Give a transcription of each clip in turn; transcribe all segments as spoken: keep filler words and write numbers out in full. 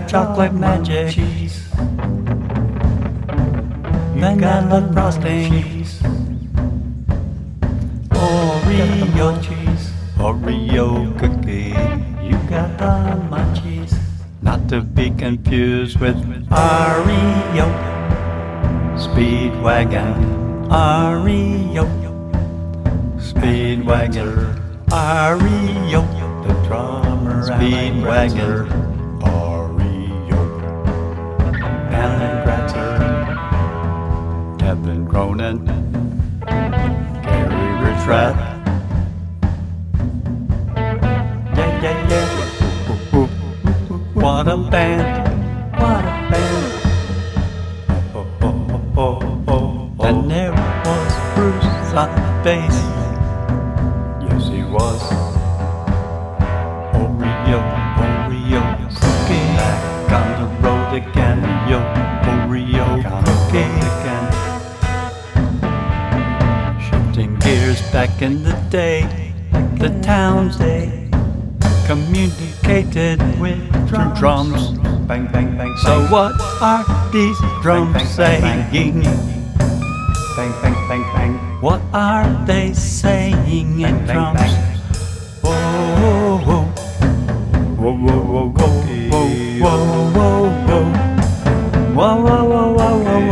chocolate magic cheese, vanilla frosting, cheese. Oreo cheese, Oreo cookie. You got the munchies, not to be confused with Oreo. Speedwagon, Oreo. Speedwagon, Oreo. The drummer, Speedwagon, Oreo. Alan Gratzer, Kevin Cronin, Gary Richrath. Yeah, yeah, yeah. Ooh, ooh, ooh, ooh. What a band, what a band. Oh, oh, oh, oh, oh. And there was Bruce on bass. Yes, he was. Oreo, Oreo, cookie. Back on the road again, yo. Oreo, cookie again. Shifting gears back in the day, the towns they communicated with through drums. Bang, bang, bang. So what are these drums saying? Bang, bang, bang, bang. What are they saying in drums? Whoa, whoa, whoa, whoa, whoa, whoa, whoa, whoa, whoa, whoa, whoa, whoa, whoa, whoa,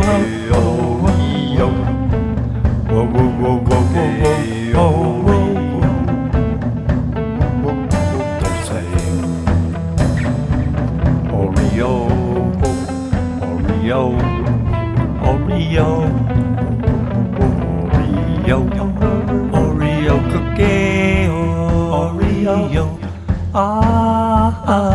whoa, whoa, whoa, whoa, whoa, whoa. They're saying Oreo, Oreo, Oreo. Oreo, Oreo cookie, Oreo, ah, ah,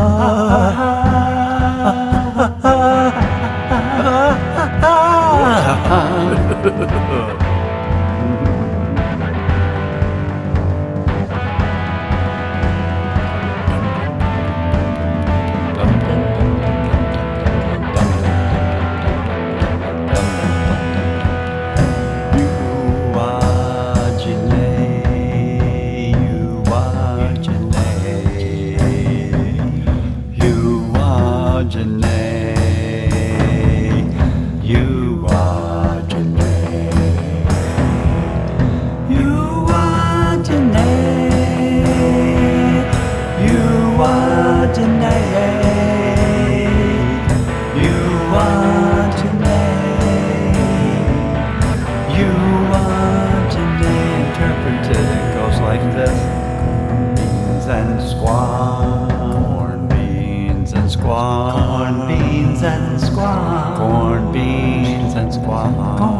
like this. Beans and squash. Corn beans and squash. Corn beans and squash. Corn beans and squash.